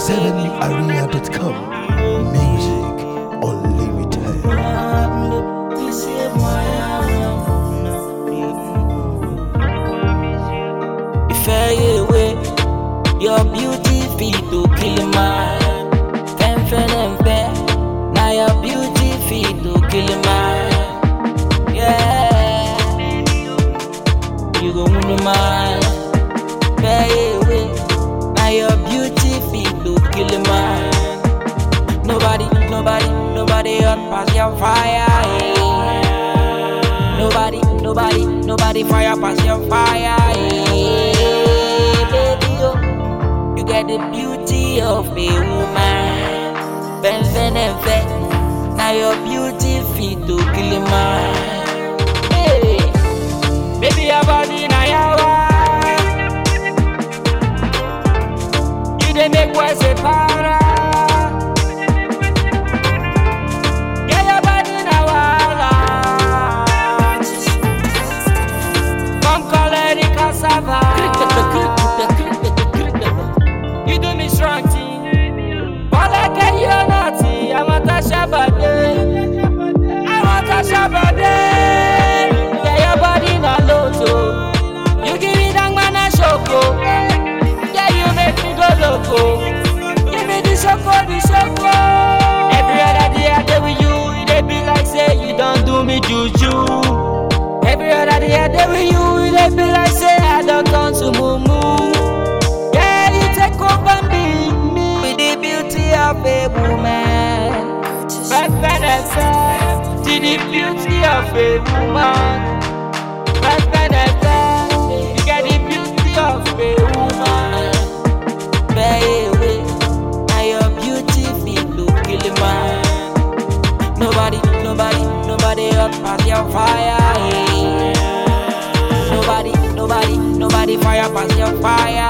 247area.com. Music Unlimited. Your beauty fit to kill man. Now your beauty fit to kill man. Yeah, you go win man. Now your beauty fit to kill man. Nobody hot pass your fire. Nobody fire pass your fire. Baby, you get the beauty of a woman. Now your beauty fit to kill a man. Hey, baby, your body now your wife. You dey make boys a para. Yeah, your body now wala. Come color the cassava. You do me strong thing. All I get you naughty. I want a shabade. Yeah, your body na loto. You give me that man a shoko. Yeah, you make me go loco. Give me the shoko. Every other day I dey with you, they be like say you don't do me juju. Every other day I dey with you, they be like say I don't turn to mumu. Yeah, you take over me with the beauty of a woman. See the beauty of a woman. You get the beauty of a woman. Baby, now your beauty fit to kill a man. Nobody hot pass your fire. Nobody fire pass your fire.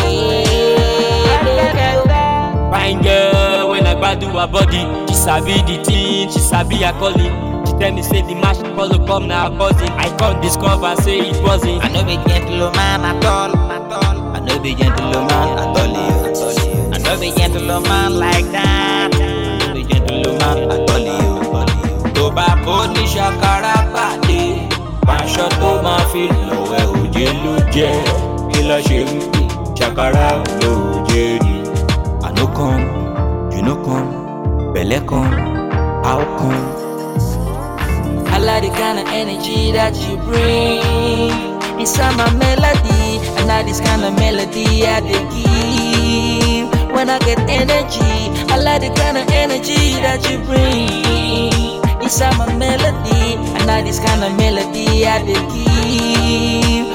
Fine girl, when I gbadu her body, she sabi the thing, she sabi her calling. She tell me say the match follow come now buzzing. I can't discover say it wasn't. I no be gentleman at all. I no be gentleman at all. I no be gentleman like that. I no be gentleman at all. Tó bá bó ní ṣàkàrà pàdé, pàṣọ tó máa fi lọ́wọ́ òjé ló jẹ́. Kí ló ṣe wípé ṣàkàrà ló jẹ́ rí? I no come, you no come, belle come, how come? I like the kind of energy that you bring inside my melody, and now this kind of melody I dey give. When I get energy, I like the kind of energy that you bring inside my melody, and now this kind of melody I dey give.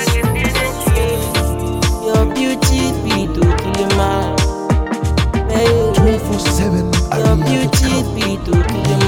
Your beauty be to kill a man. 247area.com. Your beauty be to kill a